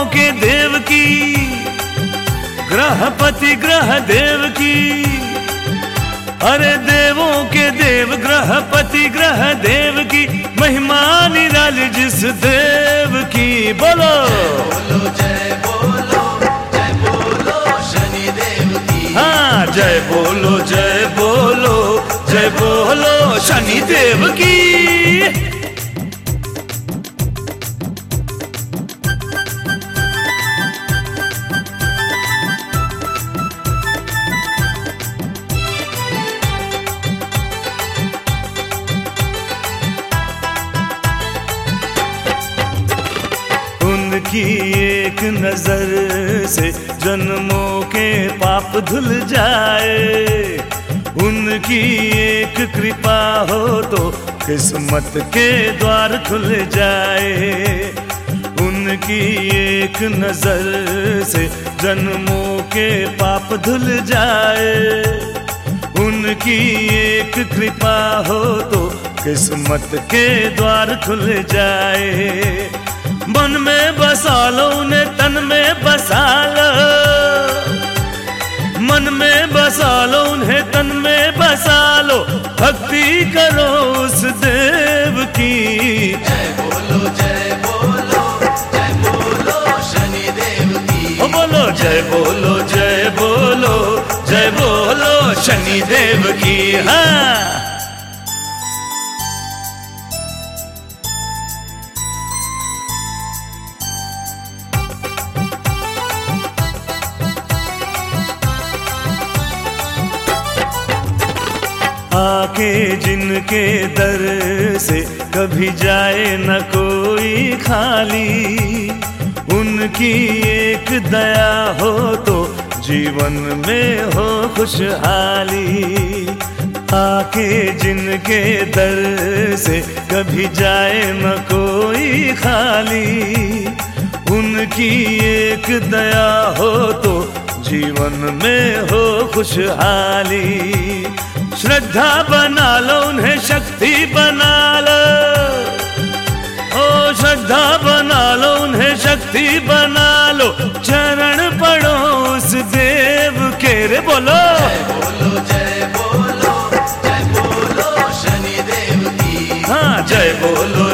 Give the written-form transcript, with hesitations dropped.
के देव की, ग्रहपति ग्रह देव की, अरे देवों के देव ग्रहपति ग्रह देव की महिमा निराली जिस देव की। बोलो जय बोलो जय बोलो शनि देव की। हाँ, जय बोलो जय बोलो जय बोलो शनि देव की। उनकी एक नजर से जन्मों के पाप धुल जाए, उनकी एक कृपा हो तो किस्मत के द्वार खुल जाए। उनकी एक नजर से जन्मों के पाप धुल जाए, उनकी एक कृपा हो तो किस्मत के द्वार खुल जाए। मन में बसा लो उन्हें, तन में बसा लो, मन में बसा लो उन्हें, तन में बसा लो, भक्ति करो उस देव की। जय बोलो जय बोलो जय बोलो शनि देव की। बोलो जय बोलो जय बोलो जय बोलो शनि देव की। हाँ, आके जिनके दर से कभी जाए न कोई खाली, उनकी एक दया हो तो जीवन में हो खुशहाली। आके जिनके दर से कभी जाए न कोई खाली, उनकी एक दया हो तो जीवन में हो खुशहाली। श्रद्धा बना लो उन्हें, शक्ति बना लो, ओ श्रद्धा बना लो उन्हें, शक्ति बना लो, चरण पढ़ो उस देव के। रे बोलो जय बोलो जय बोलो जय बोलो शनि देव की। हाँ, जय बोलो